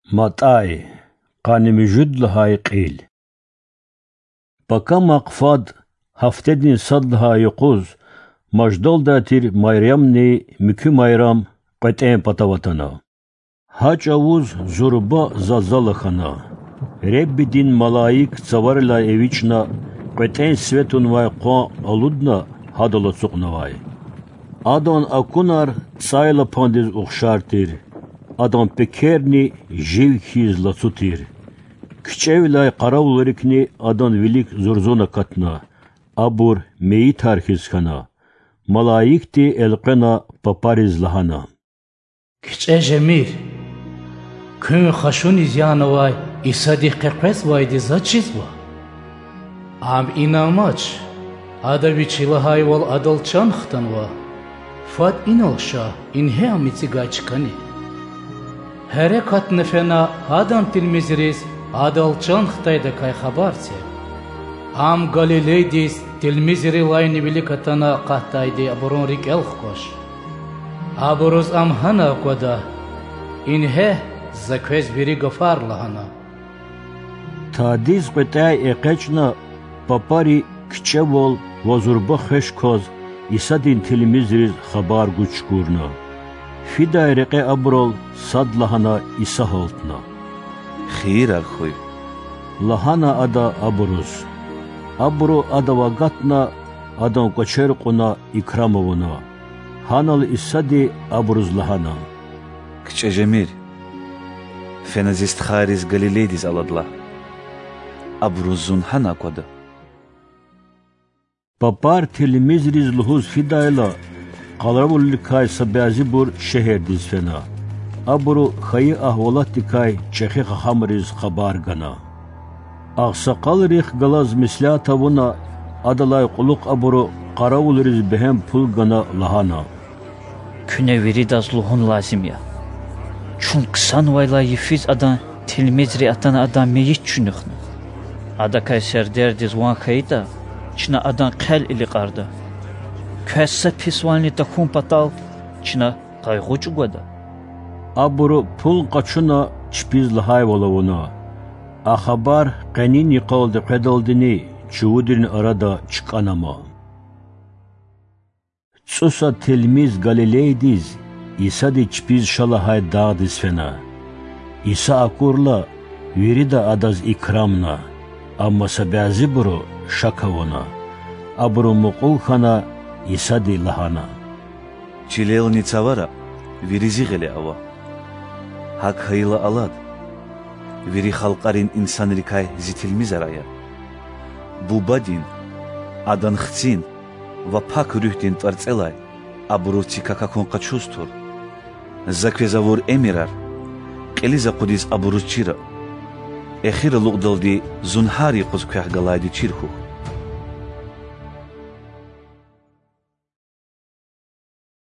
مطاي قانم جد لهاي قيل بكا مقفاد هفتدين صدها يقوز مجدول داتير مايريمني مكو مايرام قطعين بطاوتنا هاج اووز زوربا زازالخنا رب دين ملايك صورلا ايوچنا قطعين سويتون واي قوان aludna هادولا سوقنواي ادون اكونار سايلا پاندز اخشارتير ادون پكيرني جيوكيز لاتوتير كچevlay qaravulurikni adon vilik zurzona katna abur meyi tarkizkana malayikti elqena papariz lahana كچejemir kün xashun izyanovay isadi qeqes vaydi zachizva am inamach adavichilahay wal adalchan xtanva fat inalsha inhe amitsigachkani harekat nefena adam tilmizriz adalchan xtayda kay xabarse am galileydis tilmizri layni bilikatana qahtaydi aburon rik elxkosh aburuz am hana koda inhe zakvez biri gafar lahana tadiz qitay eqechna papari kchevol vazurba kheshkoz isadin tilmizriz xabar guchkurna fidayreqe abrol sad lahana isaholtna خير أخوي لهانا أدا أبروز أبرو أدا وقتنا أدا وكشرقنا إكرامونا هانا الإسادي أبروز لهانا كچجمير فنزيست خارز غاليليديز ألادلا أبروزون هانا كودا بابار تلميزريز لهوز فدايلا قالرابول لكاي سبيازي بور شهر ديز فنا أبرو خي أهولات دكاي چخي خامريز خبار غنا أغسقال ريخ غلاز مسلا تاونا أدلاي قلوق أبرو قراول ريز بهم پول غنا لهانا Küne veridas luhun lazım ya. Çünkü sanvayla yifiz adan tilmizri atan adam meyit çünükhnu. Adakay serderdiz wan khayda çina adan qel ili qarda. Kössa pisvanli takun patal çina qayğucu goda. أبرو پول قچنا چپیز لهای ولونا أخبار قنين يقال دقدال دني چودرن أرادا چكانما تسوسا تلميذ غاليلي ديز إيسا دي چپیز شالهای داغ ديز فنا إيسا أكورلا ويريدا أداز إكرامنا أما سبعزي برو شاكاونا أبرو مقول خانا إيسا دي لهانا چليل نيڅاورا ويريزي غلي أوا هاك خيلا ألاد ويري خلقارين إنسان ركاي زيتلميز أرايا بوبادين أدان خطين وپاك روحدين ترڅلاي أبرو تيكاكا كون قچوستور زكوزاور إميرار قليزا قديس أبرو چيرا اخير لغدل دي زنهاري قز كوح غلاي دي چيرخو